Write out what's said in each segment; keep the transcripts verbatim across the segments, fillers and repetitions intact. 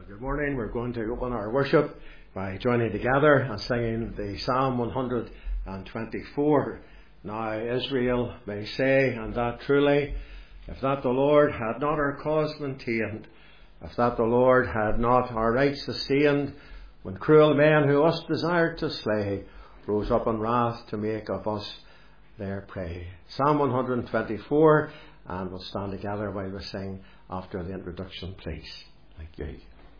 Good morning. We're going to open our worship by joining together and singing the Psalm one hundred twenty-four. Now Israel may say, and that truly, if that the Lord had not our cause maintained, if that the Lord had not our rights sustained, when cruel men who us desired to slay rose up in wrath to make of us their prey. Psalm one hundred twenty-four, and we'll stand together while we sing after the introduction, please. Thank you.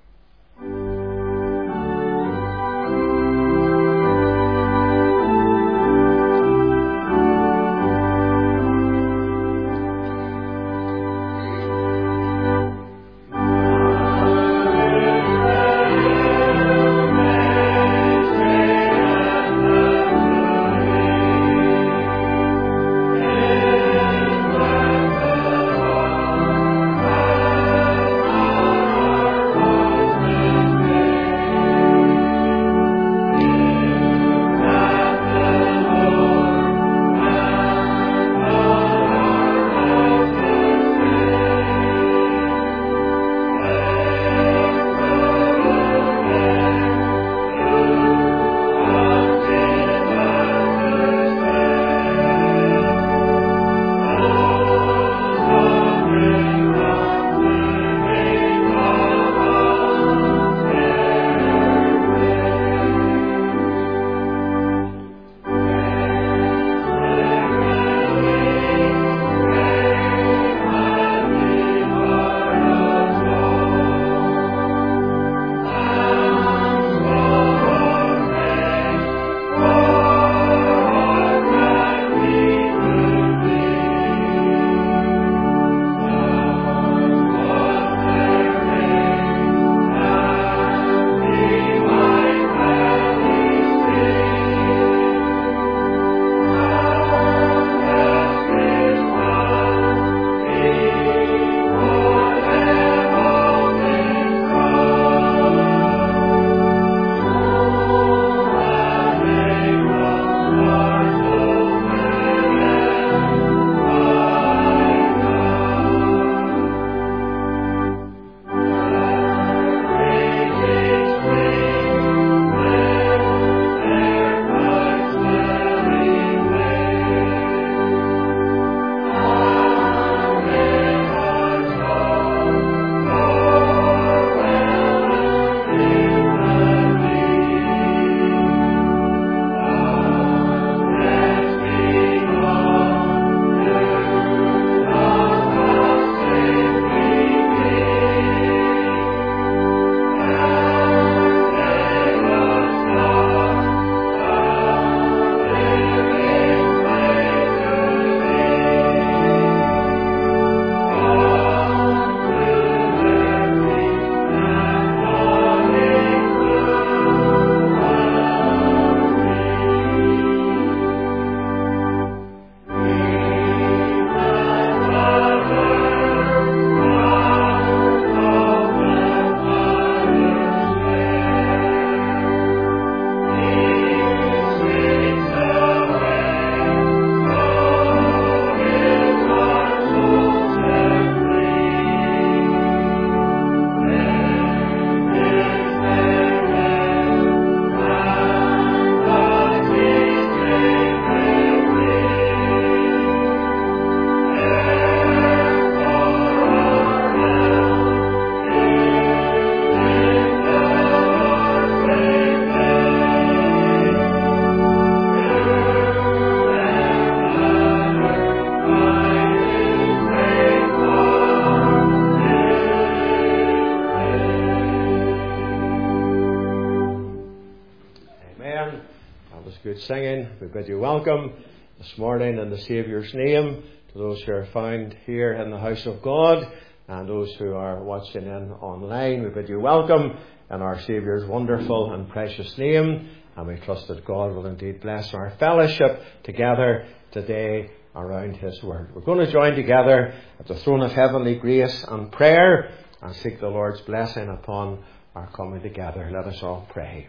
Singing. We bid you welcome this morning in the Saviour's name to those who are found here in the house of God and those who are watching in online. We bid you welcome in our Saviour's wonderful and precious name, and we trust that God will indeed bless our fellowship together today around His Word. We're going to join together at the throne of heavenly grace and prayer and seek the Lord's blessing upon our coming together. Let us all pray.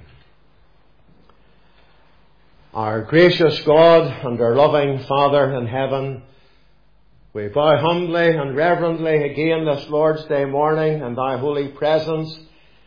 Our gracious God and our loving Father in heaven, we bow humbly and reverently again this Lord's Day morning in Thy holy presence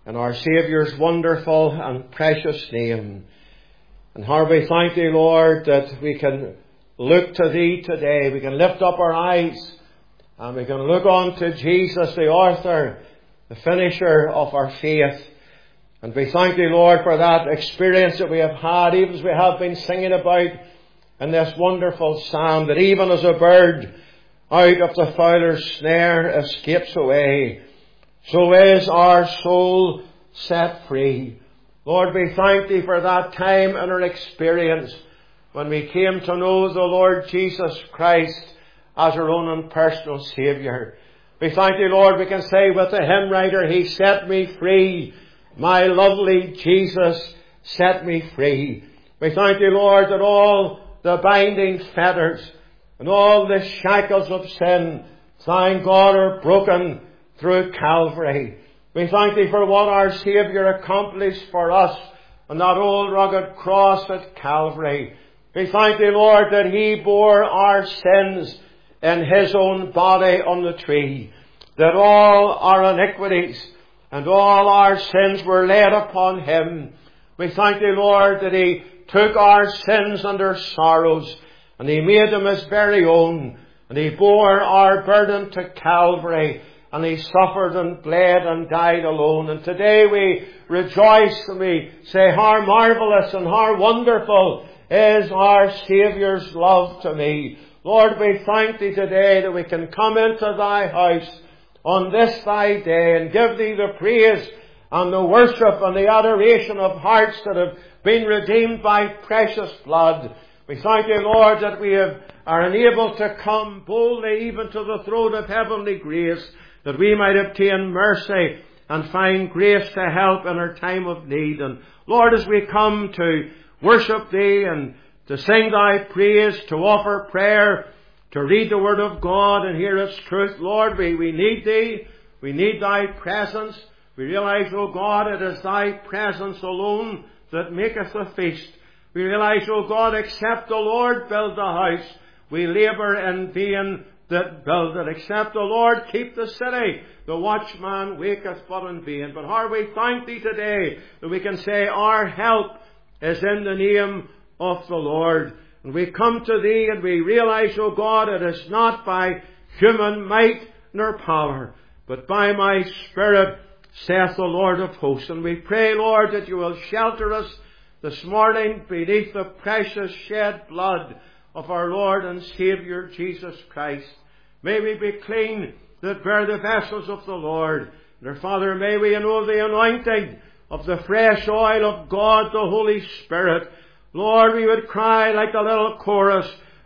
in our Saviour's wonderful and precious name. And how we thank Thee, Lord, that we can look to Thee today. We can lift up our eyes and we can look on to Jesus, the author, the finisher of our faith. And we thank Thee, Lord, for that experience that we have had, even as we have been singing about in this wonderful psalm, that even as a bird out of the fowler's snare escapes away, so is our soul set free. Lord, we thank Thee for that time in our experience when we came to know the Lord Jesus Christ as our own and personal Saviour. We thank Thee, Lord, we can say with the hymn writer, He set me free. My lovely Jesus set me free. We thank Thee, Lord, that all the binding fetters and all the shackles of sin, thank God, are broken through Calvary. We thank Thee for what our Saviour accomplished for us on that old rugged cross at Calvary. We thank Thee, Lord, that He bore our sins in His own body on the tree, that all our iniquities and all our sins were laid upon Him. We thank Thee, Lord, that He took our sins and our sorrows and He made them His very own, and He bore our burden to Calvary, and He suffered and bled and died alone. And today we rejoice and we say how marvellous and how wonderful is our Saviour's love to me. Lord, we thank Thee today that we can come into Thy house on this Thy day and give Thee the praise and the worship and the adoration of hearts that have been redeemed by precious blood. We thank Thee, Lord, that we have, are enabled to come boldly even to the throne of heavenly grace, that we might obtain mercy and find grace to help in our time of need. And Lord, as we come to worship Thee and to sing Thy praise, to offer prayer, to read the Word of God and hear its truth, Lord, we, we need Thee. We need Thy presence. We realize, O God, it is Thy presence alone that maketh the feast. We realize, O God, except the Lord build the house, we labour in vain that build it. Except the Lord keep the city, the watchman waketh but in vain. But how we thank Thee today that we can say our help is in the name of the Lord. And we come to Thee and we realize, O God, it is not by human might nor power, but by my Spirit, saith the Lord of hosts. And we pray, Lord, that You will shelter us this morning beneath the precious shed blood of our Lord and Saviour Jesus Christ. May we be clean that bear the vessels of the Lord. And our Father, may we know the anointing of the fresh oil of God, the Holy Spirit. Lord, we would cry like a little chorus,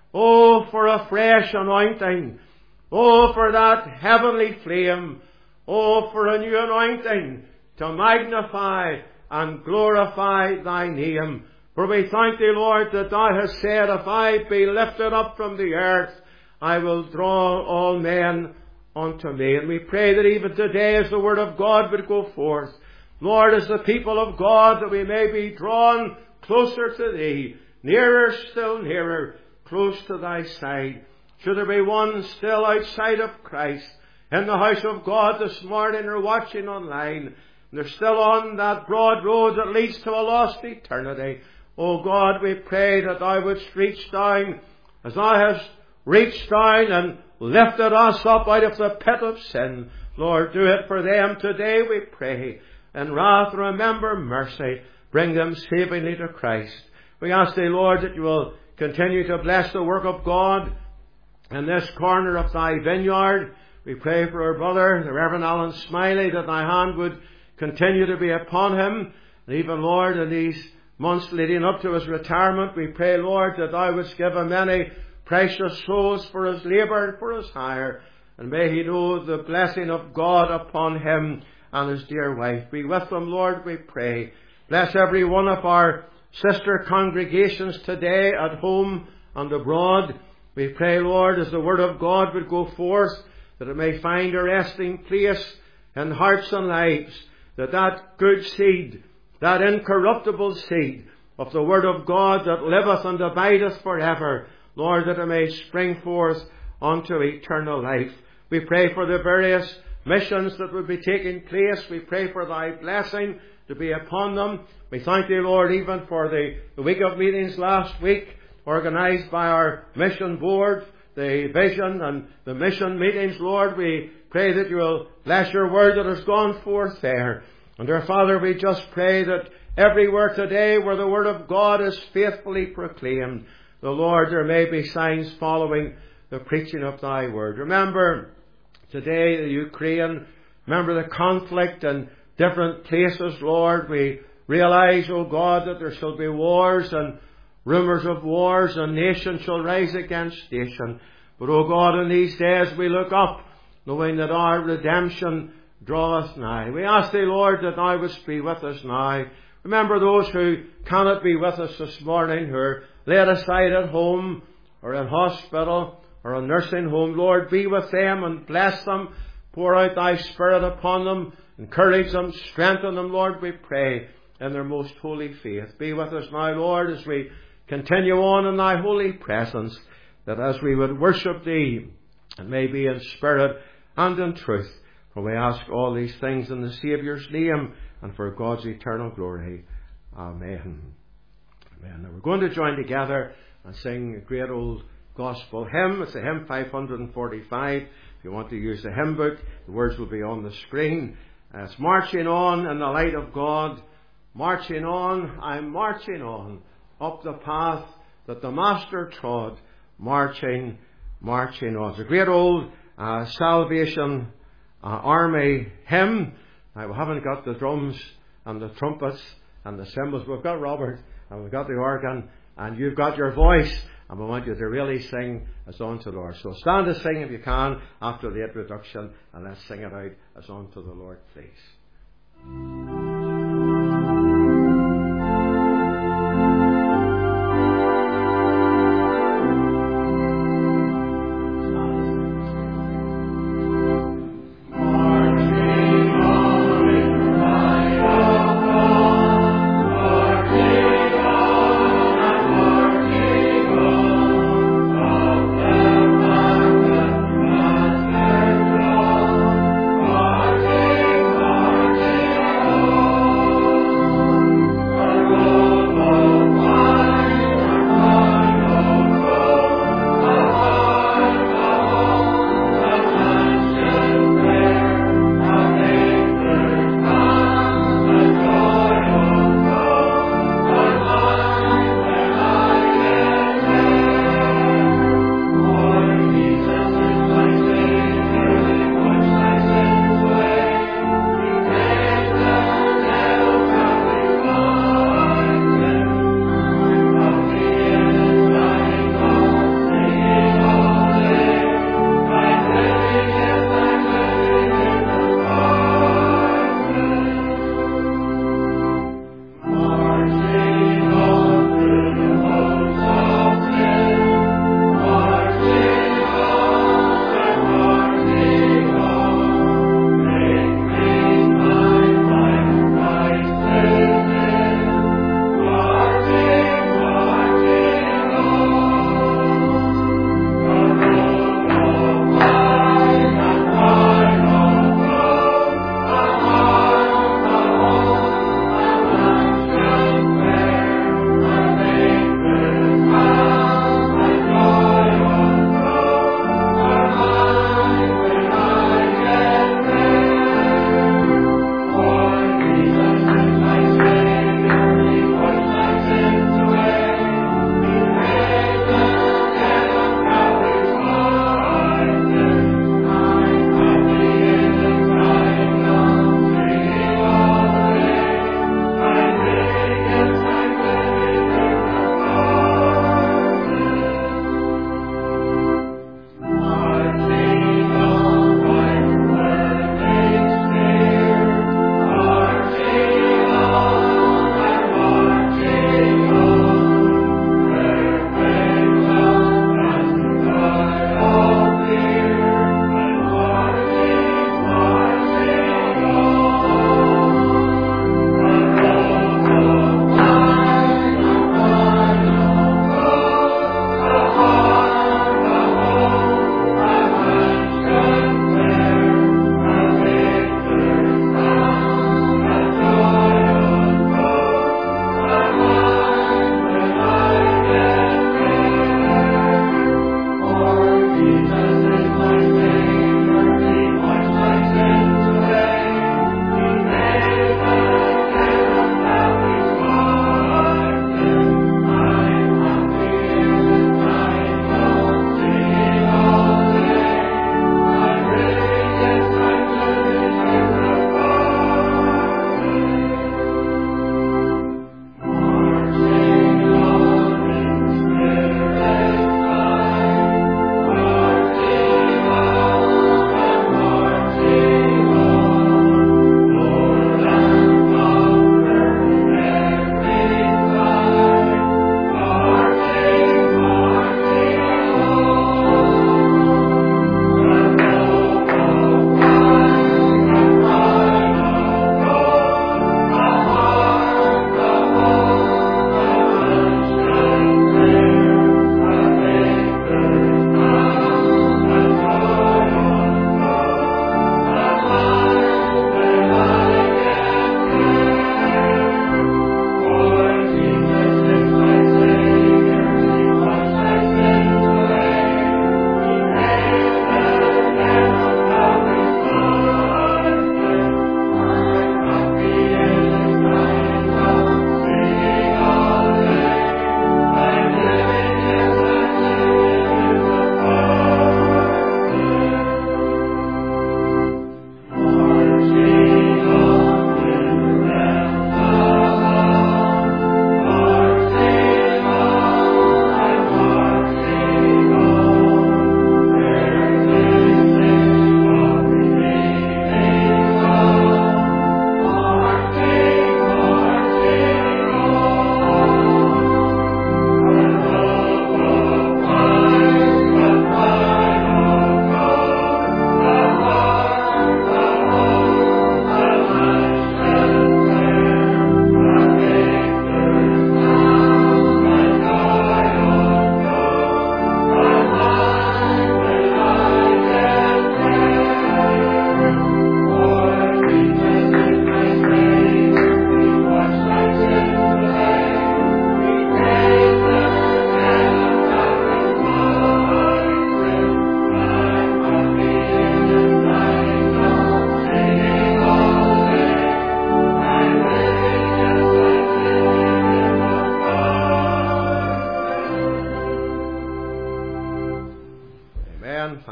oh, for a fresh anointing. Oh, for that heavenly flame. Oh, for a new anointing to magnify and glorify Thy name. For we thank Thee, Lord, that Thou hast said, if I be lifted up from the earth, I will draw all men unto me. And we pray that even today as the Word of God would go forth, Lord, as the people of God, that we may be drawn closer to Thee, nearer, still nearer, close to Thy side. Should there be one still outside of Christ in the house of God this morning or watching online, and they're still on that broad road that leads to a lost eternity, O God, we pray that Thou wouldst reach down as Thou hast reached down and lifted us up out of the pit of sin. Lord, do it for them today, we pray. In wrath, remember mercy. Bring them savingly to Christ. We ask Thee, Lord, that You will continue to bless the work of God in this corner of Thy vineyard. We pray for our brother, the Reverend Alan Smiley, that Thy hand would continue to be upon him. And even, Lord, in these months leading up to his retirement, we pray, Lord, that Thou wouldst give him many precious souls for his labour and for his hire. And may he know the blessing of God upon him and his dear wife. Be with them, Lord, we pray. Bless every one of our sister congregations today at home and abroad. We pray, Lord, as the Word of God would go forth, that it may find a resting place in hearts and lives, that that good seed, that incorruptible seed of the Word of God that liveth and abideth forever, Lord, that it may spring forth unto eternal life. We pray for the various missions that would be taking place. We pray for thy blessing to be upon them. We thank thee, Lord, even for the, the week of meetings last week, organised by our mission board, the vision and the mission meetings. Lord, we pray that you will bless your word that has gone forth there. And dear Father, we just pray that everywhere today where the word of God is faithfully proclaimed, the Lord, there may be signs following the preaching of thy word. Remember today the Ukraine, remember the conflict in different places, Lord. We realize, O God, that there shall be wars and rumours of wars, and nation shall rise against nation. But, O God, in these days we look up, knowing that our redemption draweth nigh. We ask thee, Lord, that thou wouldst be with us now. Remember those who cannot be with us this morning, who are laid aside at home or in hospital or a nursing home. Lord, be with them and bless them. Pour out thy Spirit upon them. Encourage them, strengthen them, Lord, we pray, in their most holy faith. Be with us now, Lord, as we continue on in thy holy presence, that as we would worship thee, it may be in spirit and in truth. For we ask all these things in the Saviour's name and for God's eternal glory. Amen. Amen. Now we're going to join together and sing a great old gospel hymn. It's a hymn five forty-five. If you want to use the hymn book, the words will be on the screen. Uh, it's marching on in the light of God. Marching on, I'm marching on up the path that the Master trod. Marching, marching on. It's a great old uh, Salvation uh, Army hymn. Now, we haven't got the drums and the trumpets and the cymbals. We've got Robert and we've got the organ and you've got your voice, and we want you to really sing as unto the Lord. So stand to sing if you can after the introduction, and let's sing it out as unto the Lord, please. Oh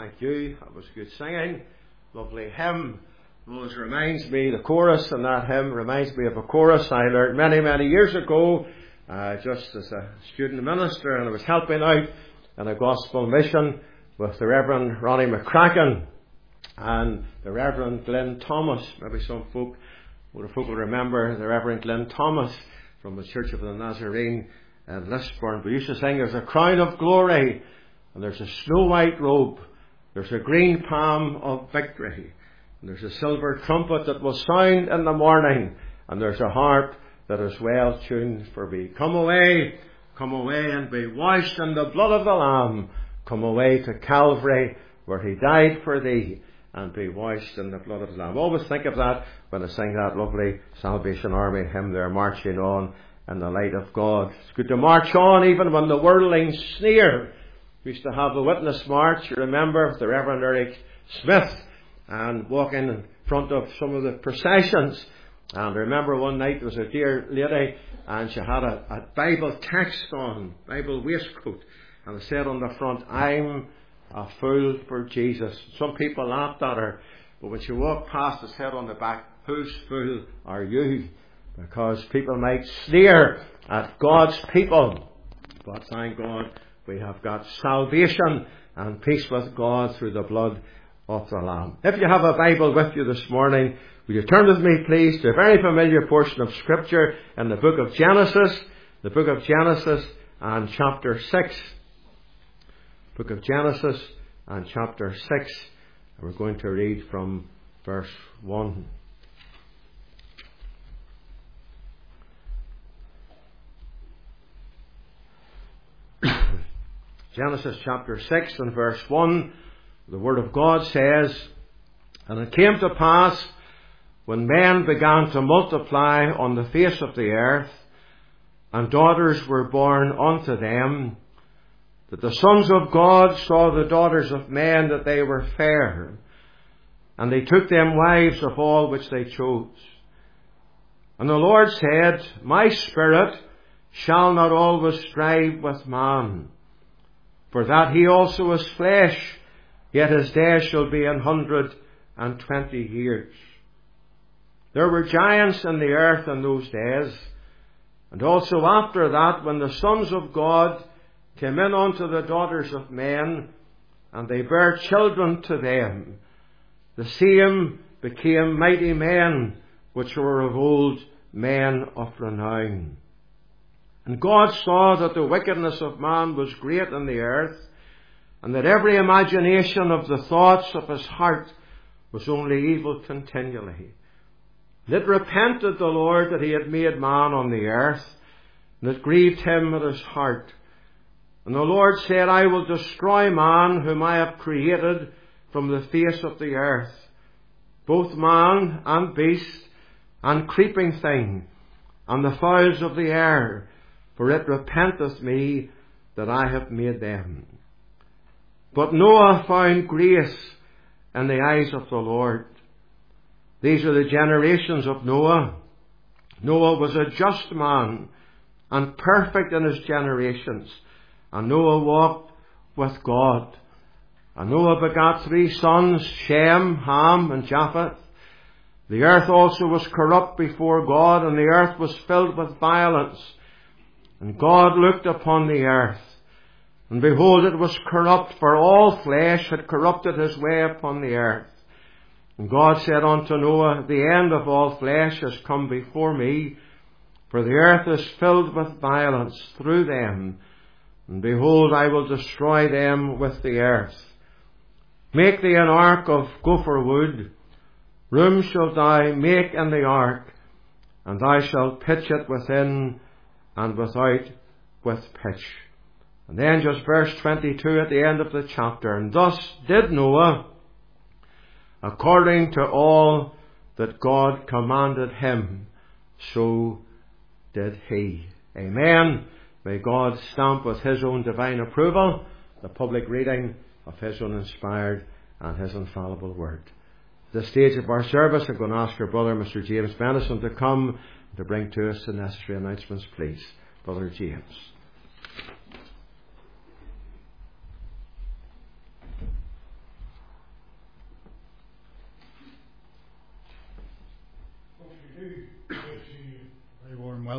Thank you. That was good singing. Lovely hymn. Always reminds me, the chorus in that hymn reminds me of a chorus I learned many, many years ago, uh, just as a student minister, and I was helping out in a gospel mission with the Reverend Ronnie McCracken and the Reverend Glenn Thomas. Maybe some folk, older folk will remember the Reverend Glenn Thomas from the Church of the Nazarene in Lisburn. We used to sing, there's a crown of glory, and there's a snow white robe, there's a green palm of victory, and there's a silver trumpet that will sound in the morning, and there's a harp that is well tuned for me. Come away, come away and be washed in the blood of the Lamb. Come away to Calvary where he died for thee, and be washed in the blood of the Lamb. Always think of that when I sing that lovely Salvation Army hymn there, marching on in the light of God. It's good to march on even when the worldlings sneer. We used to have the witness march, you remember, the Reverend Eric Smith, and walking in front of some of the processions. And I remember one night there was a dear lady, and she had a, a Bible text on, Bible waistcoat, and it said on the front, I'm a fool for Jesus. Some people laughed at her, but when she walked past, it said on the back, whose fool are you? Because people might sneer at God's people. But thank God we have got salvation and peace with God through the blood of the Lamb. If you have a Bible with you this morning, will you turn with me please to a very familiar portion of Scripture in the book of Genesis, the book of Genesis and chapter six. Book of Genesis and chapter six. And we're going to read from verse one. Genesis chapter six and verse one. The Word of God says, And it came to pass, when men began to multiply on the face of the earth, and daughters were born unto them, that the sons of God saw the daughters of men that they were fair, and they took them wives of all which they chose. And the Lord said, My spirit shall not always strive with man, for that he also is flesh, yet his days shall be an hundred and twenty years. There were giants in the earth in those days, and also after that, when the sons of God came in unto the daughters of men, and they bare children to them, the same became mighty men, which were of old, men of renown. And God saw that the wickedness of man was great in the earth, and that every imagination of the thoughts of his heart was only evil continually. And it repented the Lord that he had made man on the earth, and it grieved him at his heart. And the Lord said, I will destroy man whom I have created from the face of the earth, both man and beast, and creeping thing, and the fowls of the air, for it repenteth me that I have made them. But Noah found grace in the eyes of the Lord. These are the generations of Noah. Noah was a just man, and perfect in his generations. And Noah walked with God. And Noah begat three sons, Shem, Ham, and Japheth. The earth also was corrupt before God, and the earth was filled with violence. And God looked upon the earth, and behold, it was corrupt, for all flesh had corrupted his way upon the earth. And God said unto Noah, The end of all flesh has come before me, for the earth is filled with violence through them. And behold, I will destroy them with the earth. Make thee an ark of gopher wood. Room shalt thou make in the ark, and thou shalt pitch it within and without with pitch. And then just verse twenty-two at the end of the chapter. And thus did Noah, according to all that God commanded him, so did he. Amen. May God stamp with his own divine approval the public reading of his own inspired and his infallible word. At this stage of our service, I'm going to ask our brother, Mister James Benison, to come to bring to us the necessary announcements, please. Brother James.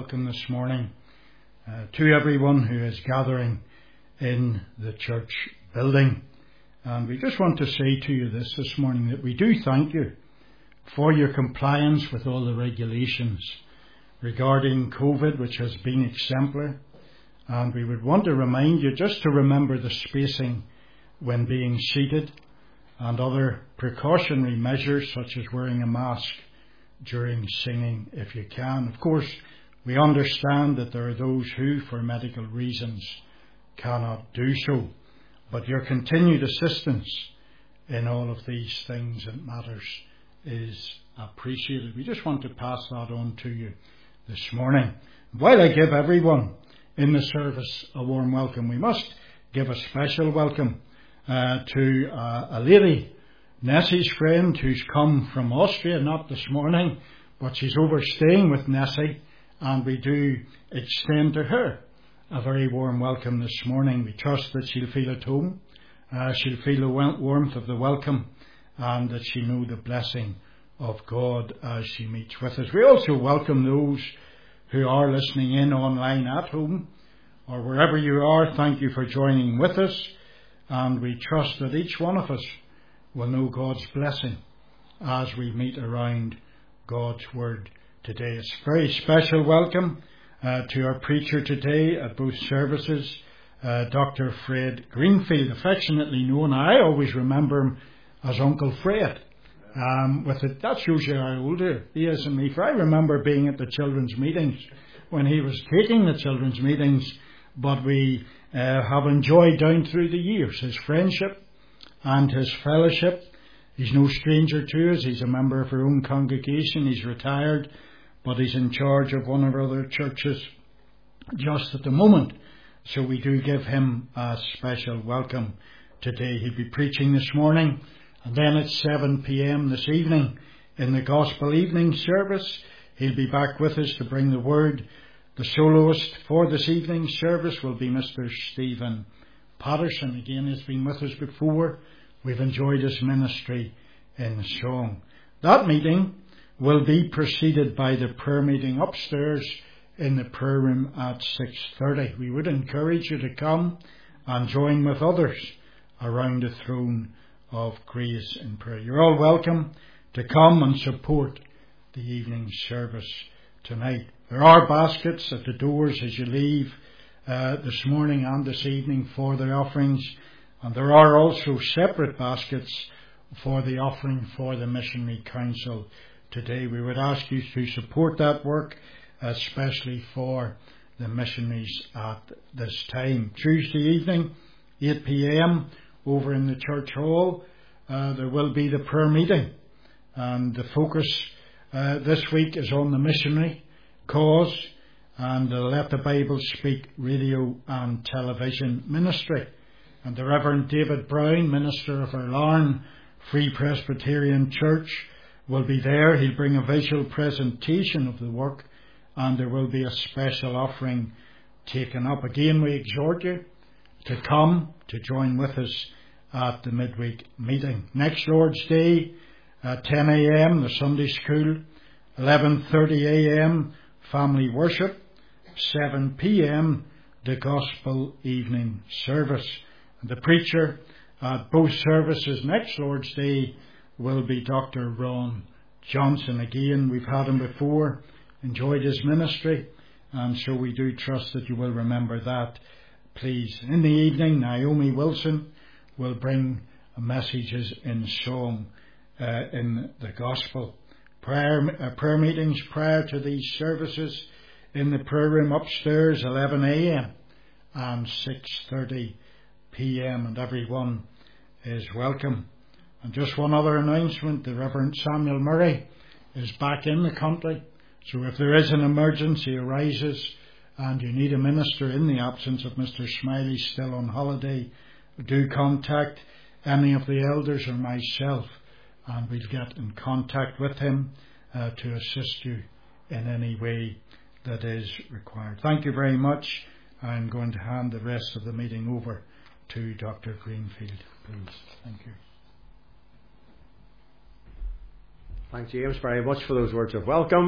welcome this morning uh, to everyone who is gathering in the church building. And we just want to say to you this this morning that we do thank you for your compliance with all the regulations regarding COVID, which has been exemplary. And we would want to remind you just to remember the spacing when being seated and other precautionary measures such as wearing a mask during singing if you can. Of course, we understand that there are those who, for medical reasons, cannot do so. But your continued assistance in all of these things and matters is appreciated. We just want to pass that on to you this morning. While I give everyone in the service a warm welcome, we must give a special welcome uh, to uh, a lady, Nessie's friend, who's come from Austria, not this morning, but she's overstaying with Nessie, and we do extend to her a very warm welcome this morning. We trust that she'll feel at home, uh, she'll feel the warmth of the welcome, and that she'll know the blessing of God as she meets with us. We also welcome those who are listening in online at home or wherever you are. Thank you for joining with us, and we trust that each one of us will know God's blessing as we meet around God's Word today. It's a very special welcome uh, to our preacher today at both services, uh, Doctor Fred Greenfield, affectionately known. I always remember him as Uncle Fred. Um, with it, that shows you how older he is than me. For I remember being at the children's meetings when he was taking the children's meetings, but we uh, have enjoyed down through the years his friendship and his fellowship. He's no stranger to us. He's a member of our own congregation. He's retired, but he's in charge of one of our other churches just at the moment. So we do give him a special welcome today. He'll be preaching this morning, and then at seven p.m. this evening in the Gospel Evening Service, he'll be back with us to bring the Word. The soloist for this evening service will be Mister Stephen Patterson. Again, he's been with us before. We've enjoyed his ministry in song. That meeting will be preceded by the prayer meeting upstairs in the prayer room at six thirty. We would encourage you to come and join with others around the throne of grace in prayer. You're all welcome to come and support the evening service tonight. There are baskets at the doors as you leave uh, this morning and this evening for the offerings, and there are also separate baskets for the offering for the Missionary Council today. We would ask you to support that work, especially for the missionaries at this time. Tuesday evening, eight p.m, over in the church hall, uh, there will be the prayer meeting, and the focus uh, this week is on the missionary cause and the Let the Bible Speak radio and television ministry. And the Reverend David Brown, minister of our Larne Free Presbyterian Church, will be there. He'll bring a visual presentation of the work, and there will be a special offering taken up. Again, we exhort you to come to join with us at the midweek meeting. Next Lord's Day at ten a.m, the Sunday school, eleven thirty a.m, family worship, seven p.m, the Gospel Evening Service. The preacher at both services next Lord's Day will be Doctor Ron Johnson. Again, we've had him before, enjoyed his ministry, and so we do trust that you will remember that, please. In the evening, Naomi Wilson will bring messages in song uh, in the Gospel. Prayer, uh, prayer meetings prior to these services in the prayer room upstairs, eleven a.m. and six thirty p.m, and everyone is welcome. And just one other announcement, the Reverend Samuel Murray is back in the country, so if there is an emergency arises and you need a minister in the absence of Mister Smiley still on holiday, do contact any of the elders or myself, and we'll get in contact with him uh, to assist you in any way that is required. Thank you very much. I'm going to hand the rest of the meeting over to Doctor Greenfield, please. Thank you. Thank James very much for those words of welcome.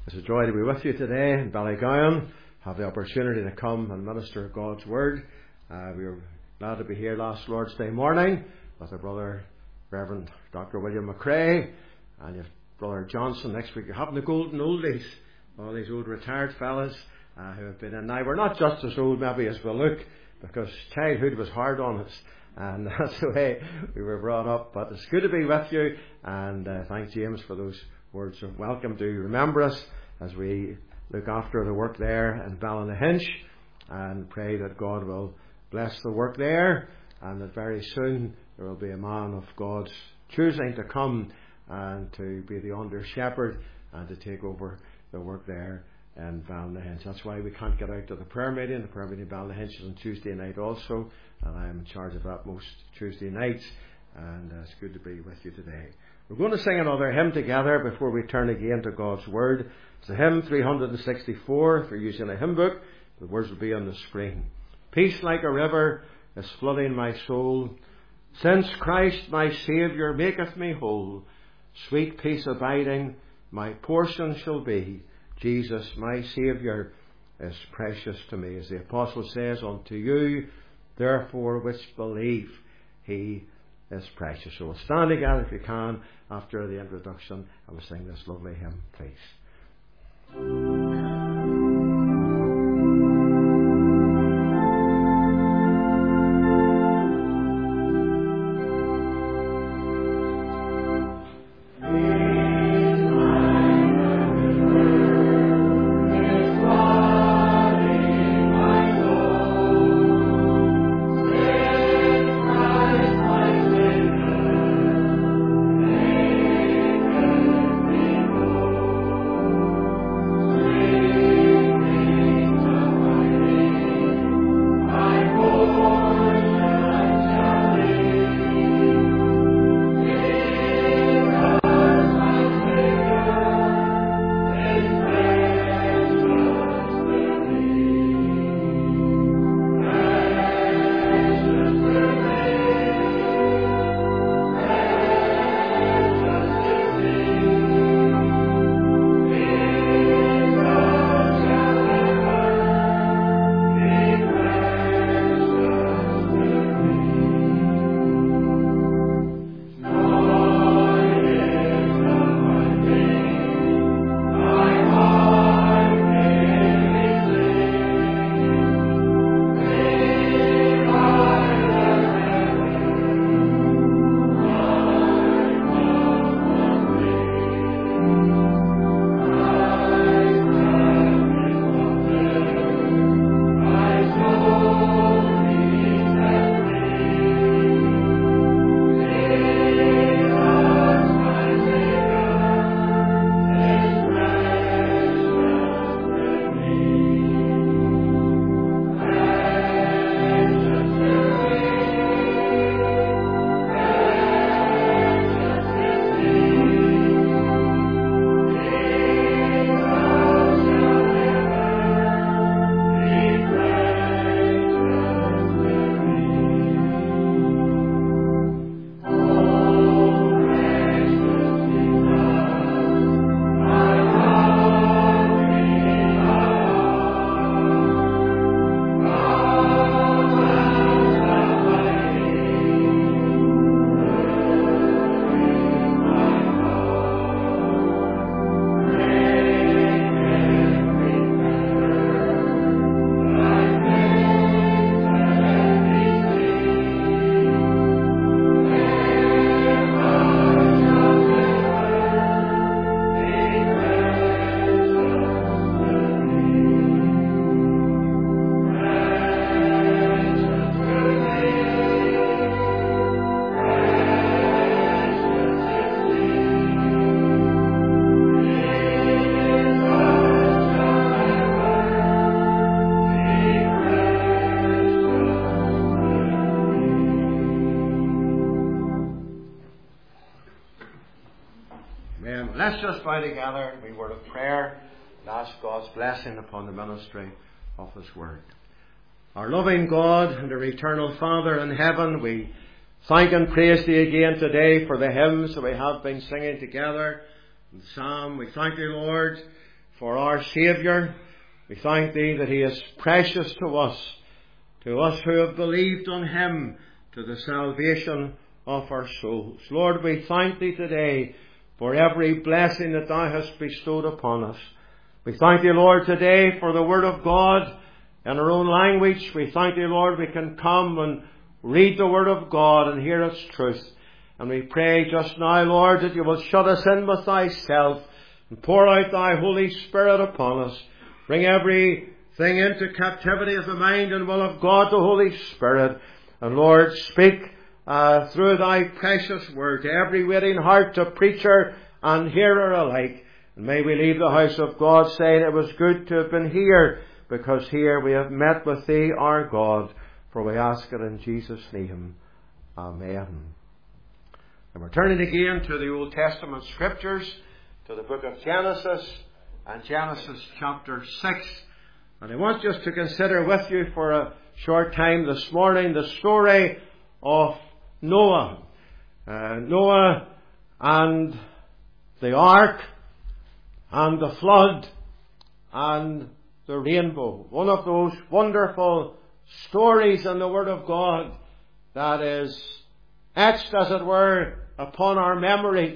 It's a joy to be with you today in Ballygowan. Have the opportunity to come and minister God's Word. Uh, we were glad to be here last Lord's Day morning with our brother, Reverend Doctor William McCrae, and your brother Johnson. Next week you're having the golden oldies, all these old retired fellas uh, who have been in. Now, we're not just as old maybe as we look, because childhood was hard on us, and that's the way we were brought up. But it's good to be with you, and uh, thank James for those words of welcome. Do remember us as we look after the work there in Ballynahinch, and pray that God will bless the work there, and that very soon there will be a man of God's choosing to come and to be the under shepherd and to take over the work there in Ballynahinch. That's why we can't get out to the prayer meeting. The prayer meeting in Ballynahinch is on Tuesday night also, and I am in charge of that most Tuesday nights, and uh, it's good to be with you today. We're going to sing another hymn together before we turn again to God's Word. It's the hymn three sixty-four. If you're using a hymn book, the words will be on the screen. Peace like a river is flooding my soul, since Christ my Saviour maketh me whole. Sweet peace abiding my portion shall be. Jesus my Saviour is precious to me. As the Apostle says, unto you therefore which believe, he is precious. So we'll stand together if you can after the introduction, and we'll sing this lovely hymn, please. Let's just bow together in a word of prayer and ask God's blessing upon the ministry of His Word. Our loving God and our eternal Father in heaven, we thank and praise Thee again today for the hymns that we have been singing together. In the psalm, we thank Thee, Lord, for our Saviour. We thank Thee that He is precious to us, to us who have believed on Him, to the salvation of our souls. Lord, we thank Thee today for every blessing that Thou hast bestowed upon us. We thank Thee, Lord, today for the Word of God in our own language. We thank Thee, Lord, we can come and read the Word of God and hear its truth. And we pray just now, Lord, that You will shut us in with Thyself and pour out Thy Holy Spirit upon us. Bring everything into captivity of the mind and will of God, the Holy Spirit. And Lord, speak uh, through Thy precious Word to every waiting heart, to preacher and hearer alike. And may we leave the house of God saying it was good to have been here, because here we have met with Thee, our God. For we ask it in Jesus' name. Amen. And we're turning again to the Old Testament Scriptures, to the book of Genesis, and Genesis chapter six. And I want just to consider with you for a short time this morning the story of Noah. Uh, Noah and the ark and the flood and the rainbow. One of those wonderful stories in the Word of God that is etched, as it were, upon our memories.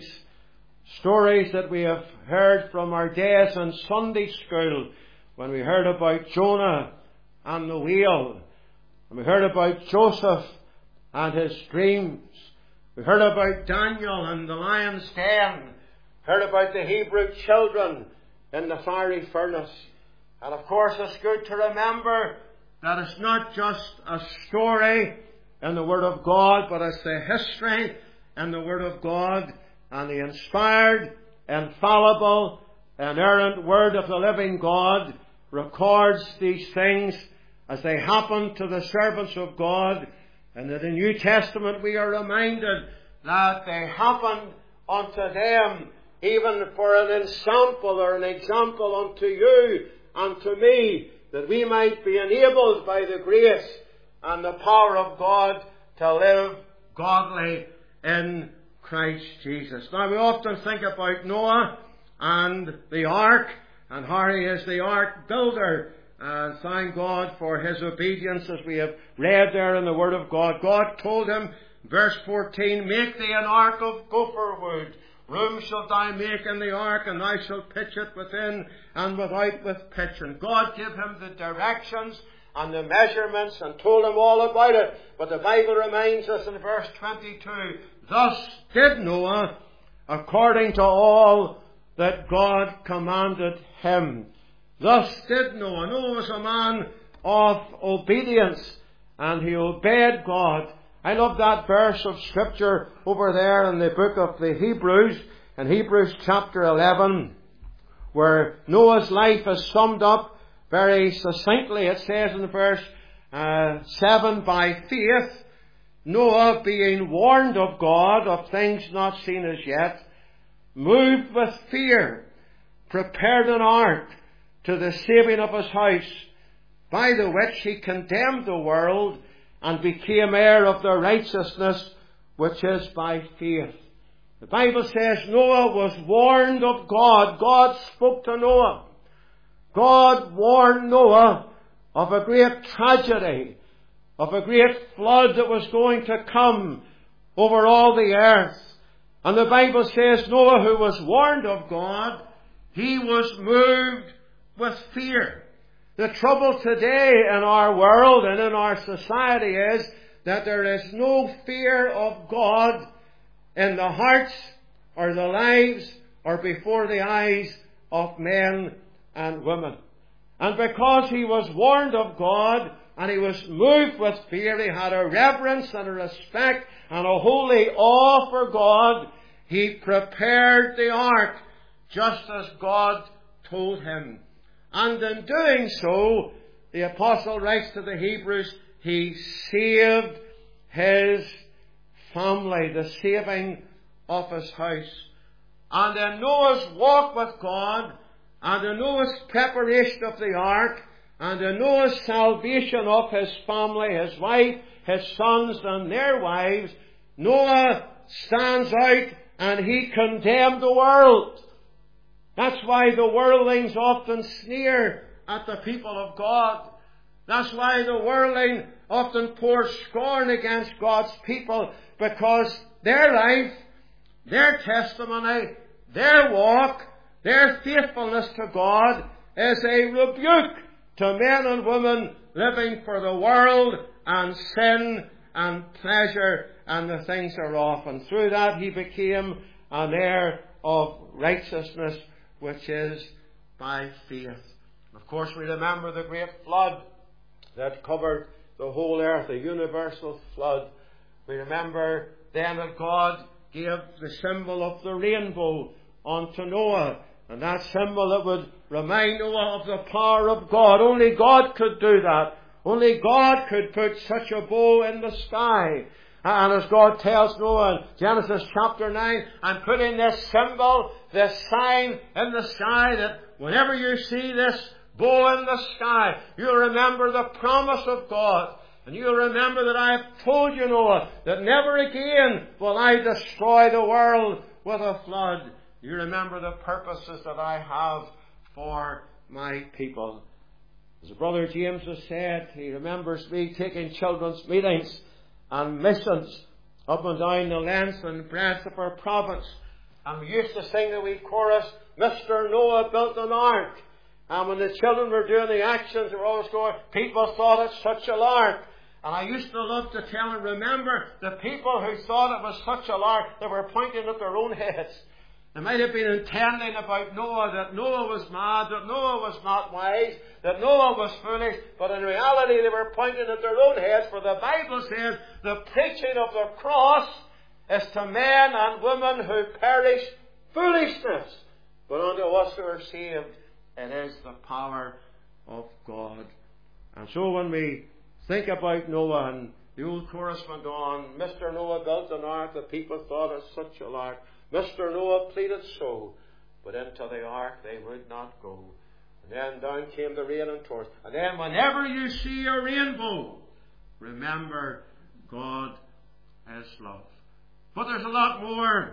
Stories that we have heard from our days in Sunday school, when we heard about Jonah and the whale, and we heard about Joseph and his dreams. We heard about Daniel and the lion's den, heard about the Hebrew children in the fiery furnace. And of course it's good to remember that it's not just a story in the Word of God, but it's the history in the Word of God, and the inspired, infallible, inerrant Word of the living God records these things as they happen to the servants of God. And in the New Testament we are reminded that they happened unto them even for an ensample or an example unto you and to me, that we might be enabled by the grace and the power of God to live godly in Christ Jesus. Now, we often think about Noah and the ark, and how he is the ark builder. And thank God for his obedience, as we have read there in the Word of God. God told him, verse fourteen, make thee an ark of gopher wood. Room shalt thou make in the ark, and thou shalt pitch it within and without with pitch. And God gave him the directions and the measurements and told him all about it. But the Bible reminds us in verse twenty-two, thus did Noah according to all that God commanded him. Thus did Noah. Noah was a man of obedience, and he obeyed God. I love that verse of Scripture over there in the book of the Hebrews, in Hebrews chapter eleven, where Noah's life is summed up very succinctly. It says in verse uh, seven, by faith, Noah, being warned of God of things not seen as yet, moved with fear, prepared an ark to the saving of his house, by the which he condemned the world, and became heir of the righteousness which is by faith. The Bible says Noah was warned of God. God spoke to Noah. God warned Noah of a great tragedy, of a great flood that was going to come over all the earth. And the Bible says Noah, who was warned of God, he was moved with fear. The trouble today in our world and in our society is that there is no fear of God in the hearts or the lives or before the eyes of men and women. And because he was warned of God and he was moved with fear, he had a reverence and a respect and a holy awe for God, he prepared the ark just as God told him. And in doing so, the apostle writes to the Hebrews, he saved his family, the saving of his house. And in Noah's walk with God, and in Noah's preparation of the ark, and in Noah's salvation of his family, his wife, his sons and their wives, Noah stands out and he condemned the world. That's why the worldlings often sneer at the people of God. That's why the worldling often pours scorn against God's people, because their life, their testimony, their walk, their faithfulness to God is a rebuke to men and women living for the world and sin and pleasure and the things thereof. And through that he became an heir of righteousness, which is by faith. Of course, we remember the great flood that covered the whole earth, a universal flood. We remember then that God gave the symbol of the rainbow unto Noah, and that symbol that would remind Noah of the power of God. Only God could do that. Only God could put such a bow in the sky. And as God tells Noah in Genesis chapter nine, I'm putting this symbol, this sign in the sky, that whenever you see this bow in the sky, you'll remember the promise of God. And you'll remember that I have told you, Noah, that never again will I destroy the world with a flood. You remember the purposes that I have for my people. As Brother James has said, he remembers me taking children's meetings and missions up and down the length and breadth of our province. And we used to sing the wee chorus, Mister Noah built an ark. And when the children were doing the actions, they were always going, people thought it's such a lark. And I used to love to tell them, remember, the people who thought it was such a lark, they were pointing at their own heads. They might have been intending about Noah, that Noah was mad, that Noah was not wise, that Noah was foolish, but in reality they were pointing at their own heads, for the Bible says the preaching of the cross is to men and women who perish foolishness, but unto us who are saved, it is the power of God. And so when we think about Noah, and the old chorus went on, Mister Noah built an ark, the people thought it such a lark. Mister Noah pleaded so, but into the ark they would not go. And then down came the rain and torrents. And then whenever you see a rainbow, remember God is love. But there's a lot more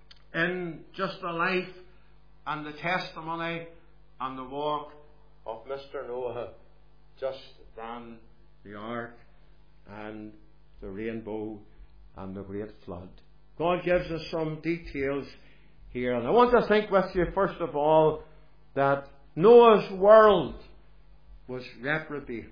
in just the life and the testimony and the walk of Mister Noah, just than the ark and the rainbow and the great flood. God gives us some details here. And I want to think with you, first of all, that Noah's world was reprobate.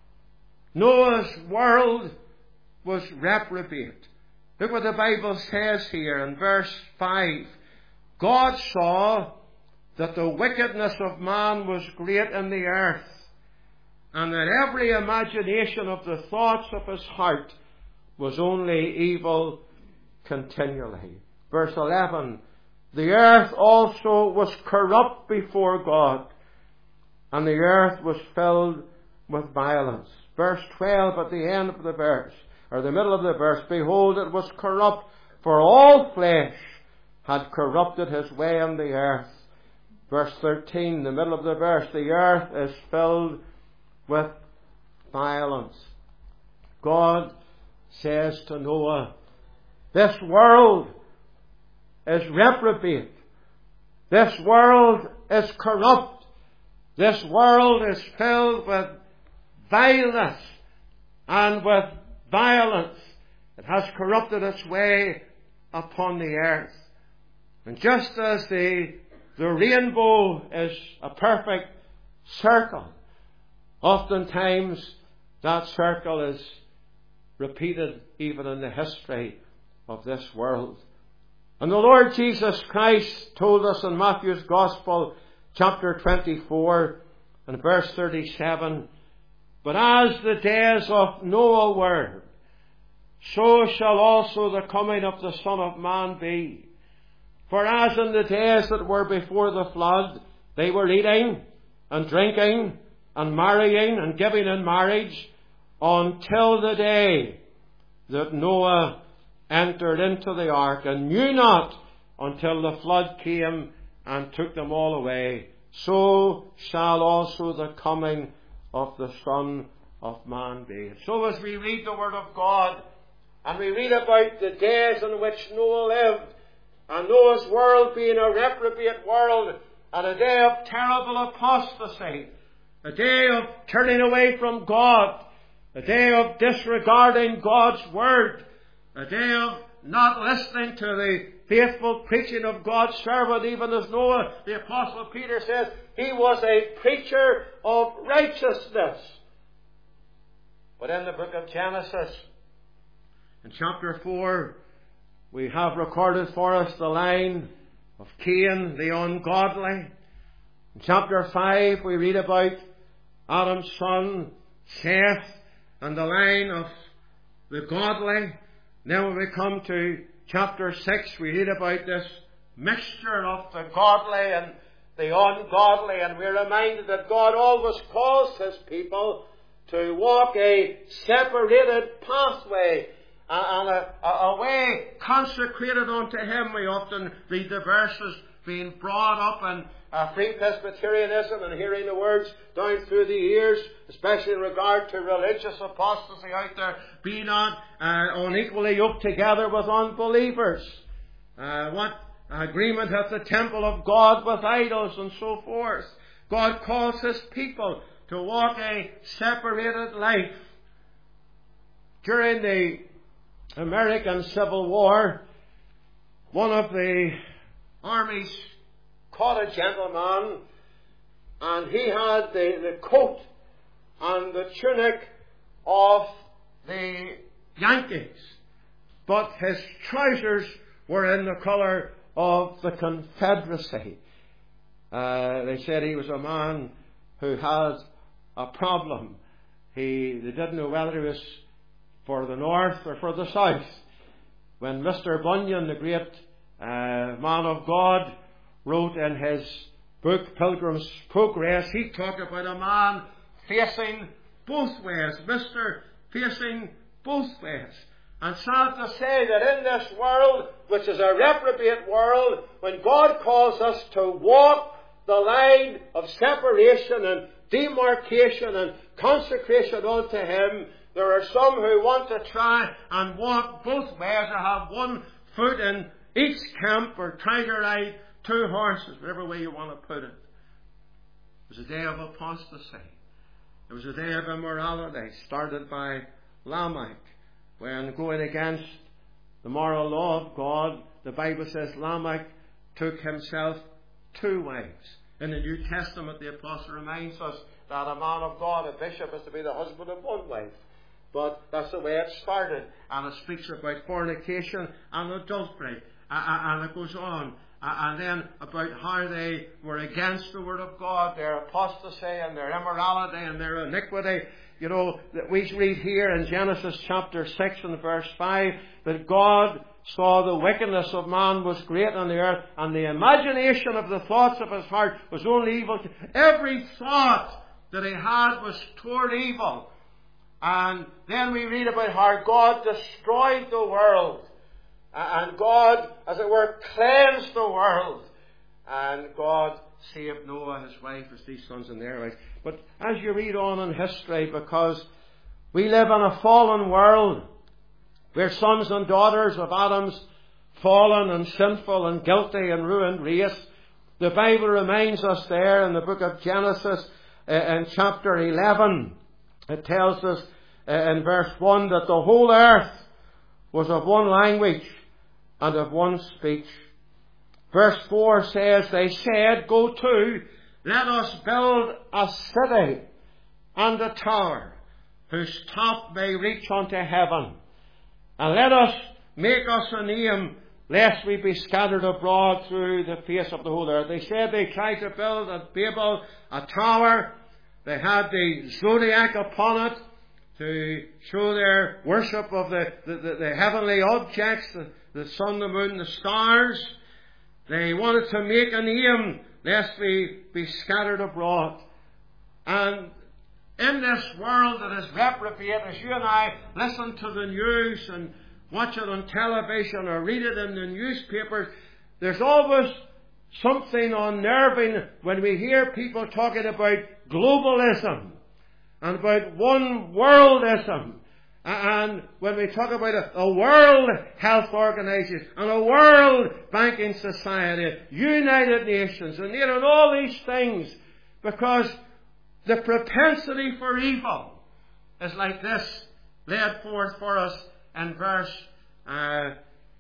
Noah's world was reprobate. Look what the Bible says here in verse five. God saw that the wickedness of man was great in the earth, and that every imagination of the thoughts of his heart was only evil continually. Verse eleven, the earth also was corrupt before God, and the earth was filled with violence. Verse twelve at the end of the verse, or the middle of the verse, behold, it was corrupt, for all flesh had corrupted his way on the earth. Verse thirteen, the middle of the verse, the earth is filled with violence. God says to Noah, this world is reprobate. This world is corrupt. This world is filled with vileness and with violence. It has corrupted its way upon the earth. And just as the, the rainbow is a perfect circle, oftentimes that circle is repeated even in the history of this world. And the Lord Jesus Christ told us in Matthew's Gospel, chapter twenty-four, and verse thirty-seven, but as the days of Noah were, so shall also the coming of the Son of Man be. For as in the days that were before the flood, they were eating and drinking and marrying and giving in marriage until the day that Noah entered into the ark, and knew not until the flood came and took them all away, so shall also the coming of the Son of Man be. So as we read the Word of God, and we read about the days in which Noah lived, and Noah's world being a reprobate world, and a day of terrible apostasy, a day of turning away from God, a day of disregarding God's Word, a day of not listening to the faithful preaching of God's servant, even as Noah, the Apostle Peter says, he was a preacher of righteousness. But in the book of Genesis, in chapter four, we have recorded for us the line of Cain, the ungodly. In chapter five, we read about Adam's son, Seth, and the line of the godly. Then when we come to chapter six, we read about this mixture of the godly and the ungodly, and we're reminded that God always calls His people to walk a separated pathway and a, a, a way consecrated unto Him. We often read the verses being brought up in uh, free Presbyterianism and hearing the words down through the years, especially in regard to religious apostasy out there. Be not uh, unequally yoked together with unbelievers. Uh, what agreement hath the temple of God with idols, and so forth. God calls His people to walk a separated life. During the American Civil War, one of the armies caught a gentleman, and he had the, the coat and the tunic of the Yankees, but his trousers were in the colour of the Confederacy. Uh, they said he was a man who had a problem. He, they didn't know whether he was for the North or for the South. When Mister Bunyan, the great uh, man of God, wrote in his book Pilgrim's Progress, he talked about a man facing both ways. Mister facing both ways. And sad to say that in this world, which is a reprobate world, when God calls us to walk the line of separation and demarcation and consecration unto Him, there are some who want to try and walk both ways, or have one foot in each camp, or try to ride two horses, whatever way you want to put it. It was a day of apostasy. It was a day of immorality, started by Lamech, when going against the moral law of God, the Bible says Lamech took himself two wives. In the New Testament, the Apostle reminds us that a man of God, a bishop, is to be the husband of one wife. But that's the way it started. And it speaks about fornication and adultery. And it goes on. And then about how they were against the Word of God, their apostasy and their immorality and their iniquity. You know, that we read here in Genesis chapter six and verse five, that God saw the wickedness of man was great on the earth, and the imagination of the thoughts of his heart was only evil. Every thought that he had was toward evil. And then we read about how God destroyed the world. And God, as it were, cleansed the world. And God saved Noah, his wife, his three sons and their wives. But as you read on in history, because we live in a fallen world, we're sons and daughters of Adam's fallen and sinful and guilty and ruined race. The Bible reminds us there in the book of Genesis, uh, in chapter eleven, it tells us uh, in verse one that the whole earth was of one language and of one speech. Verse four says, they said, go to, let us build a city and a tower, whose top may reach unto heaven. And let us make us a name, lest we be scattered abroad through the face of the whole earth. They said they tried to build at Babel a tower. They had the zodiac upon it to show their worship of the, the, the, the heavenly objects, the, the sun, the moon, the stars. They wanted to make a name, lest we be scattered abroad. And in this world that is reprobate, as you and I listen to the news and watch it on television or read it in the newspapers, there's always something unnerving when we hear people talking about globalism and about one worldism And when we talk about a, a World Health Organization and a World Banking Society, United Nations, and you know, and all these things, because the propensity for evil is like this, laid forth for us in verse uh,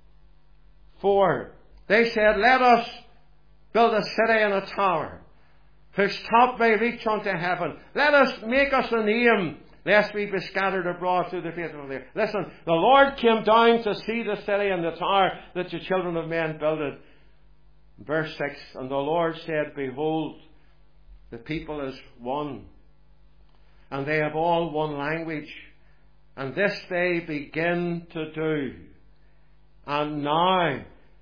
four. They said, let us build a city and a tower, whose top may reach unto heaven. Let us make us a name, lest we be scattered abroad through the face of the earth. Listen, the Lord came down to see the city and the tower that the children of men builded. Verse six, and the Lord said, behold, the people is one, and they have all one language, and this they begin to do. And now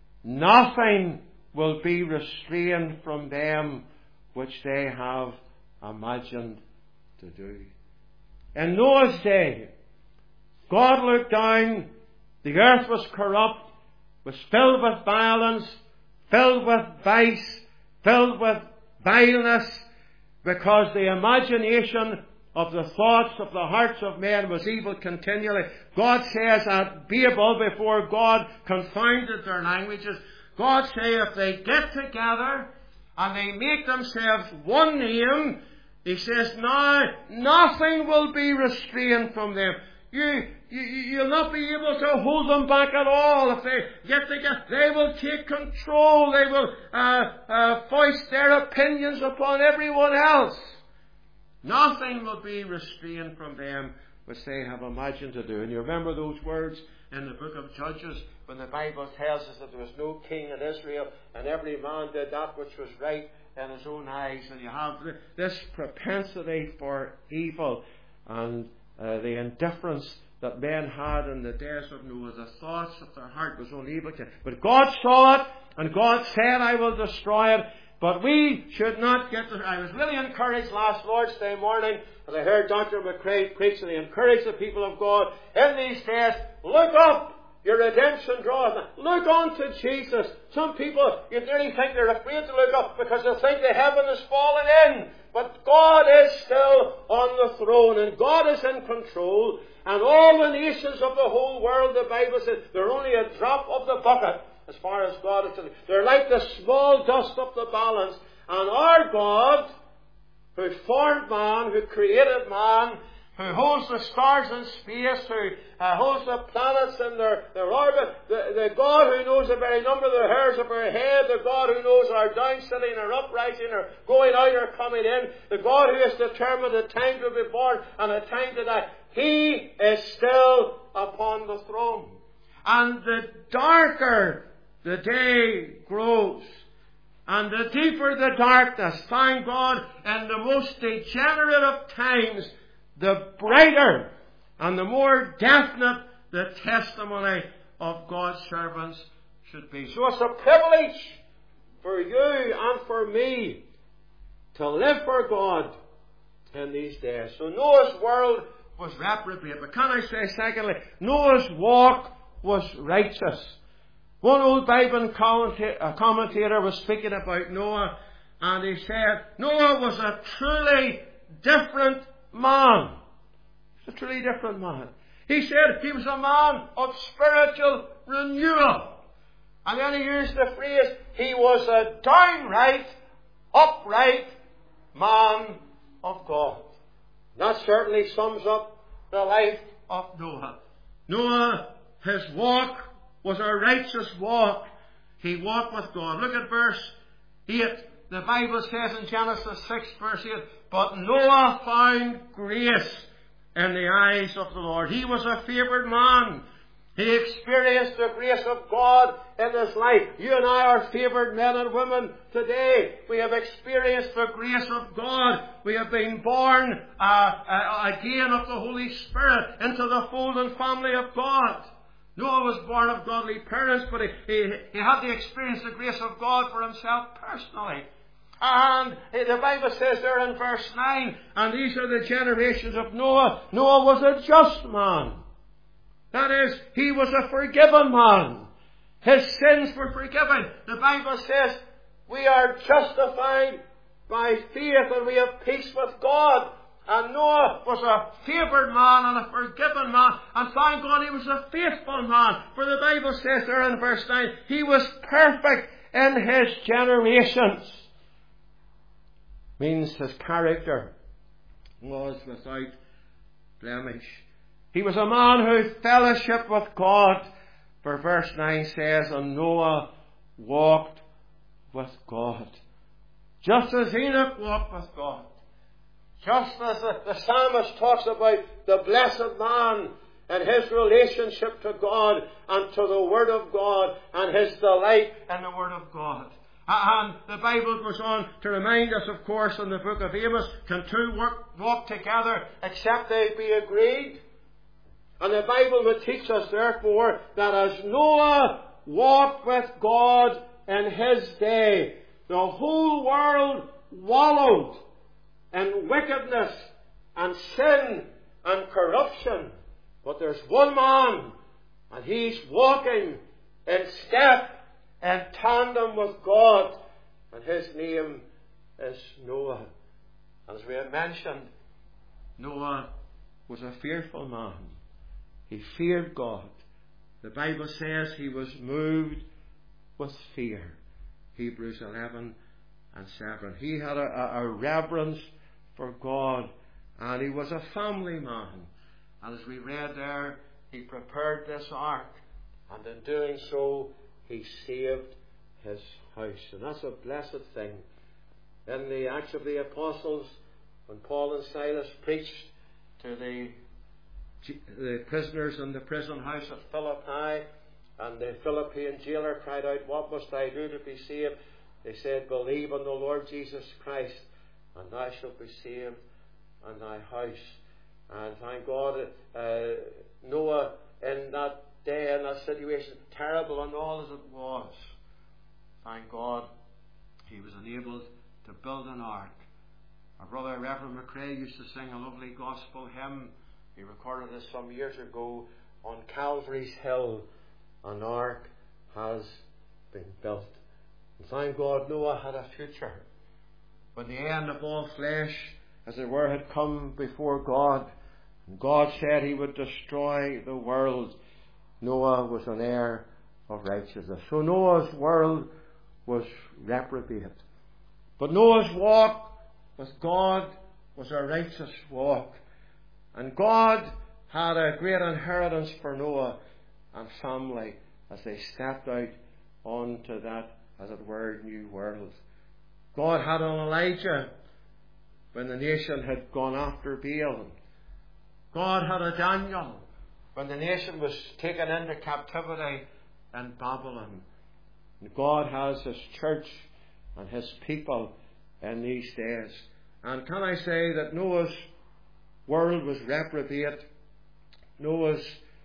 nothing will be restrained from them which they have imagined to do. In Noah's day, God looked down, the earth was corrupt, was filled with violence, filled with vice, filled with vileness, because the imagination of the thoughts of the hearts of men was evil continually. God says at Babel, before God confounded their languages, God says if they get together and they make themselves one name, He says, now nothing will be restrained from them. You, you, you'll not be able to hold them back at all. If they get together, they will take control. They will uh, uh, voice their opinions upon everyone else. Nothing will be restrained from them which they have imagined to do. And you remember those words in the book of Judges when the Bible tells us that there was no king in Israel and every man did that which was right in his own eyes. And you have this propensity for evil and uh, the indifference that men had in the days of Noah. The thoughts of their heart was only evil. But God saw it, and God said, I will destroy it. But we should not get to... I was really encouraged last Lord's Day morning as I heard Doctor McCrae preach, and he encouraged the people of God in these days, look up, your redemption draweth. Look on to Jesus. Some people, you nearly think they're afraid to look up because they think the heaven is fallen in. But God is still on the throne, and God is in control, and all the nations of the whole world, the Bible says, they're only a drop of the bucket as far as God is concerned. They're like the small dust of the balance. And our God, who formed man, who created man, who holds the stars in space, who uh, holds the planets in their, their orbit, the, the God who knows the very number of the hairs of our head, the God who knows our down sitting, our uprising, our going out, or coming in, the God who has determined a time to be born and a time to die, He is still upon the throne. And the darker the day grows, and the deeper the darkness, thank God, in the most degenerate of times, the brighter and the more definite the testimony of God's servants should be. So it's a privilege for you and for me to live for God in these days. So Noah's world was reprobate. But can I say, secondly, Noah's walk was righteous. One old Bible commentator was speaking about Noah, and he said, Noah was a truly different man. He's a truly different man. He said he was a man of spiritual renewal. And then he used the phrase, he was a downright, upright man of God. That certainly sums up the life of Noah. Noah, his walk was a righteous walk. He walked with God. Look at verse eight. The Bible says in Genesis six, verse eight, but Noah found grace in the eyes of the Lord. He was a favoured man. He experienced the grace of God in his life. You and I are favoured men and women today. We have experienced the grace of God. We have been born uh, uh, again of the Holy Spirit into the fold and family of God. Noah was born of godly parents, but he, he, he had to experience the grace of God for himself personally. And the Bible says there in verse nine, and these are the generations of Noah. Noah was a just man. That is, he was a forgiven man. His sins were forgiven. The Bible says we are justified by faith and we have peace with God. And Noah was a favoured man and a forgiven man. And thank God he was a faithful man. For the Bible says there in verse nine, he was perfect in his generations. Means his character was without blemish. He was a man who fellowshiped with God. For verse nine says, and Noah walked with God. Just as Enoch walked with God. Just as the, the psalmist talks about the blessed man and his relationship to God and to the Word of God and his delight in the Word of God. And the Bible goes on to remind us, of course, in the book of Amos, can two work, walk together except they be agreed? And the Bible would teach us, therefore, that as Noah walked with God in his day, the whole world wallowed in wickedness and sin and corruption. But there's one man, and he's walking in step in tandem with God, and his name is Noah. As we have mentioned, Noah was a fearful man. He feared God. The Bible says he was moved with fear. Hebrews eleven and seven. He had a, a, a reverence for God, and he was a family man. And as we read there, he prepared this ark, and in doing so, he saved his house. And that's a blessed thing. In the Acts of the Apostles, when Paul and Silas preached to the, the prisoners in the prison house at Philippi, and the Philippian jailer cried out, what must I do to be saved? They said, believe on the Lord Jesus Christ, and thou shalt be saved and thy house. And thank God, uh, Noah in that day, in that situation, terrible and all as it was, thank God he was enabled to build an ark. Our brother Reverend McRae used to sing a lovely gospel hymn. He recorded this some years ago. On Calvary's hill an ark has been built. And thank God Noah had a future. When the end of all flesh, as it were, had come before God, and God said he would destroy the world, Noah was an heir of righteousness. So Noah's world was reprobate. But Noah's walk with God was a righteous walk. And God had a great inheritance for Noah and family as they stepped out onto that, as it were, new world. God had an Elijah when the nation had gone after Baal. God had a Daniel when the nation was taken into captivity in Babylon. And God has His church and His people in these days. And can I say that Noah's world was reprobate? Noah's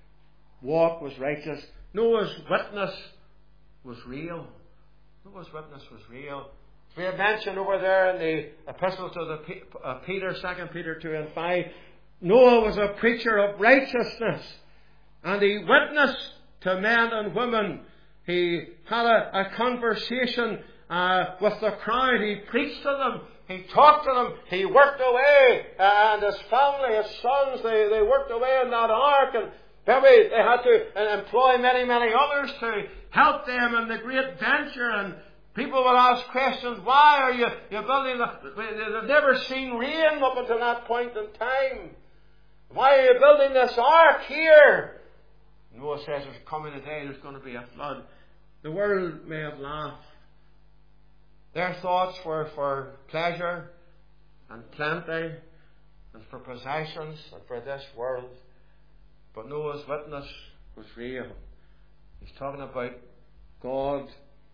walk was righteous. Noah's witness was real. Noah's witness was real. We have mentioned over there in the Epistle to the uh, Peter, Second Peter two and five, Noah was a preacher of righteousness, and he witnessed to men and women. He had a, a conversation uh, with the crowd. He preached to them. He talked to them. He worked away, uh, and his family, his sons, they, they worked away in that ark, and maybe they had to employ many, many others to help them in the great venture. And people will ask questions, why are you you're building the... They've never seen rain up until that point in time. Why are you building this ark here? Noah says there's coming a day there's going to be a flood. The world may have laughed. Their thoughts were for pleasure and plenty and for possessions and for this world. But Noah's witness was real. He's talking about God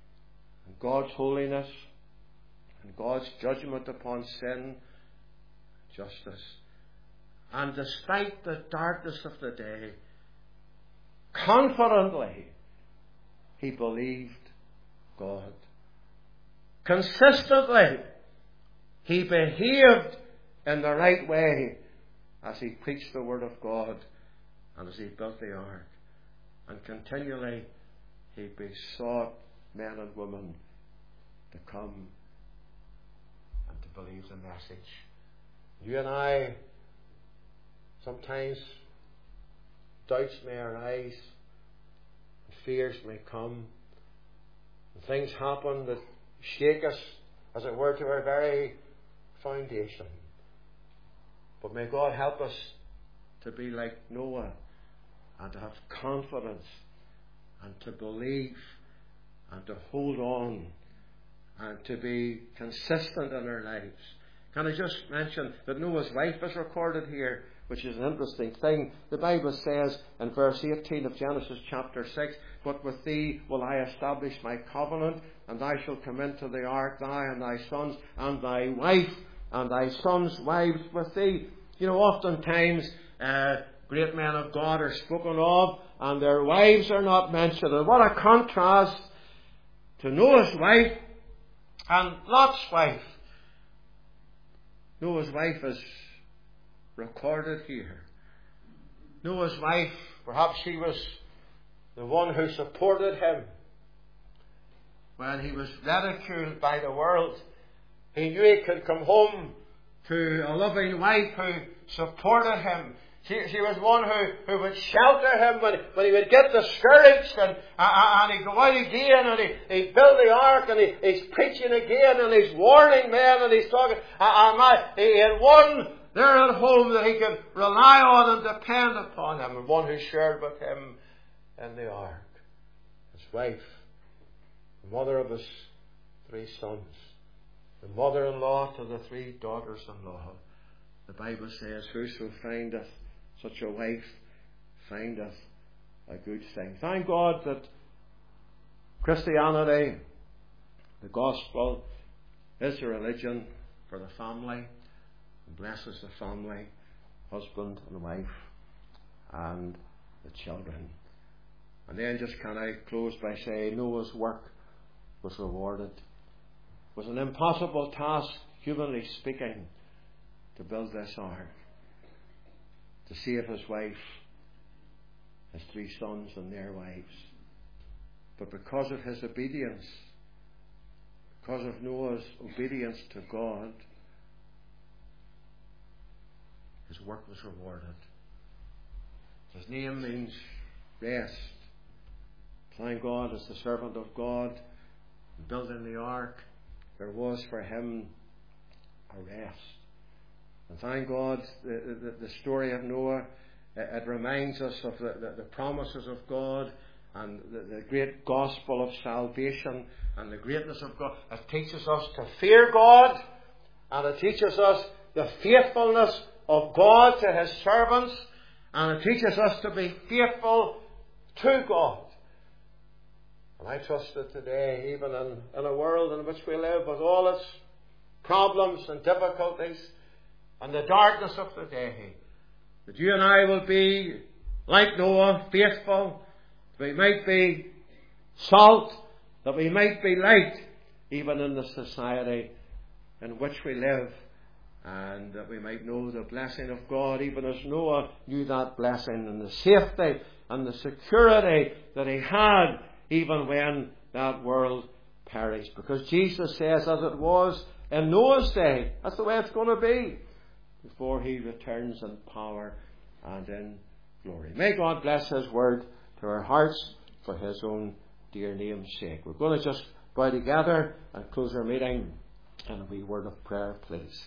and God's holiness and God's judgment upon sin, justice. And despite the darkness of the day, confidently he believed God. Consistently he behaved in the right way as he preached the word of God and as he built the ark. And continually he besought men and women to come and to believe the message You and I, sometimes doubts may arise, fears may come, and things happen that shake us, as it were, to our very foundation. But may God help us to be like Noah and to have confidence and to believe and to hold on and to be consistent in our lives. Can I just mention that Noah's wife is recorded here, which is an interesting thing. The Bible says in verse eighteen of Genesis chapter six, "But with thee will I establish my covenant, and thou shalt come into the ark, thou and thy sons, and thy wife, and thy sons' wives with thee." You know, oftentimes uh, great men of God are spoken of, and their wives are not mentioned. And what a contrast to Noah's wife and Lot's wife. Noah's wife is recorded here. Noah's wife, perhaps she was the one who supported him when he was ridiculed by the world. He knew he could come home to a loving wife who supported him. She, she was one who, who would shelter him when, when he would get discouraged, and, and he'd go out again and he, he'd build the ark, and he, he's preaching again and he's warning men and he's talking. And my, he had one there at home that he could rely on and depend upon him, and one who shared with him in the ark. His wife, the mother of his three sons, the mother-in-law to the three daughters-in-law. The Bible says, "Whoso findeth such a wife findeth a good thing." Thank God that Christianity, the gospel, is a religion for the family, and blesses the family, husband and wife, and the children. And then just can I close by saying Noah's work was rewarded. It was an impossible task, humanly speaking, to build this ark, to save his wife, his three sons and their wives. But because of his obedience, because of Noah's obedience to God, his work was rewarded. His name means rest. Thank God, as the servant of God, building the ark, there was for him a rest. And thank God, the, the, the story of Noah, it, it reminds us of the, the, the promises of God and the, the great gospel of salvation and the greatness of God. It teaches us to fear God, and it teaches us the faithfulness of God to his servants, and it teaches us to be faithful to God. And I trust that today, even in, in a world in which we live with all its problems and difficulties and the darkness of the day, that you and I will be like Noah, faithful, that we might be salt, that we might be light, even in the society in which we live, and that we might know the blessing of God, even as Noah knew that blessing, and the safety and the security that he had even when that world perished. Because Jesus says, as it was in Noah's day, that's the way it's going to be before he returns in power and in glory. May God bless his word to our hearts for his own dear name's sake. We're going to just bow together and close our meeting in a wee word of prayer, please.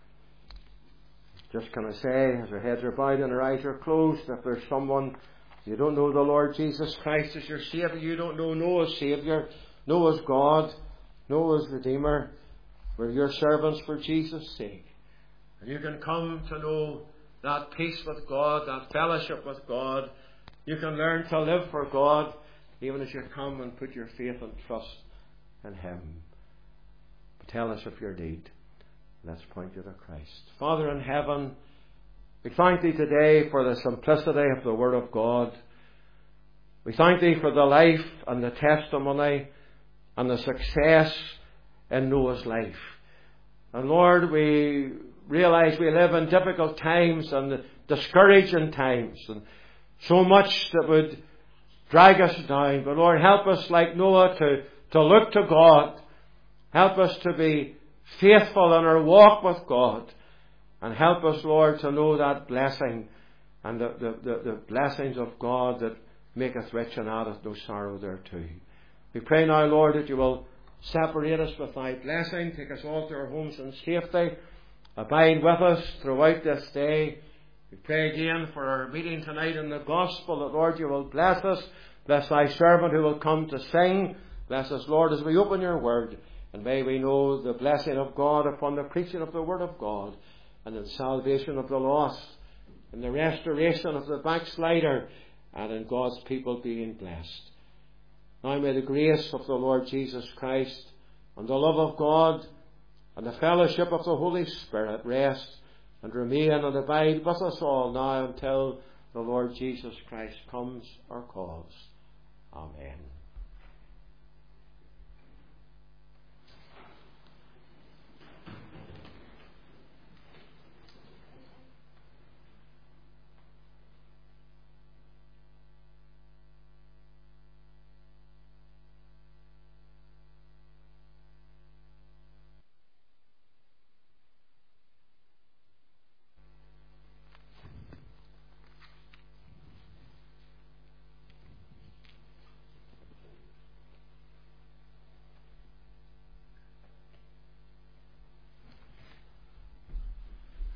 Just can I say, as our heads are bowed and our eyes are closed, if there's someone, you don't know the Lord Jesus Christ as your Saviour, you don't know Noah's Saviour, Noah's God, Noah's Redeemer, we're your servants for Jesus' sake. And you can come to know that peace with God, that fellowship with God. You can learn to live for God, even as you come and put your faith and trust in him. But tell us of your need. Let's point you to Christ. Father in heaven, we thank thee today for the simplicity of the Word of God. We thank thee for the life and the testimony and the success in Noah's life. And Lord, we realize we live in difficult times and discouraging times, and so much that would drag us down. But Lord, help us like Noah to, to look to God. Help us to be faithful in our walk with God. And help us, Lord, to know that blessing and the, the, the, the blessings of God that maketh rich and addeth no sorrow thereto. We pray now, Lord, that you will separate us with thy blessing, take us all to our homes in safety, abide with us throughout this day. We pray again for our meeting tonight in the gospel, that, Lord, you will bless us. Bless thy servant who will come to sing. Bless us, Lord, as we open your word. And may we know the blessing of God upon the preaching of the word of God, and in salvation of the lost, in the restoration of the backslider, and in God's people being blessed. Now may the grace of the Lord Jesus Christ, and the love of God, and the fellowship of the Holy Spirit rest and remain and abide with us all now until the Lord Jesus Christ comes or calls. Amen.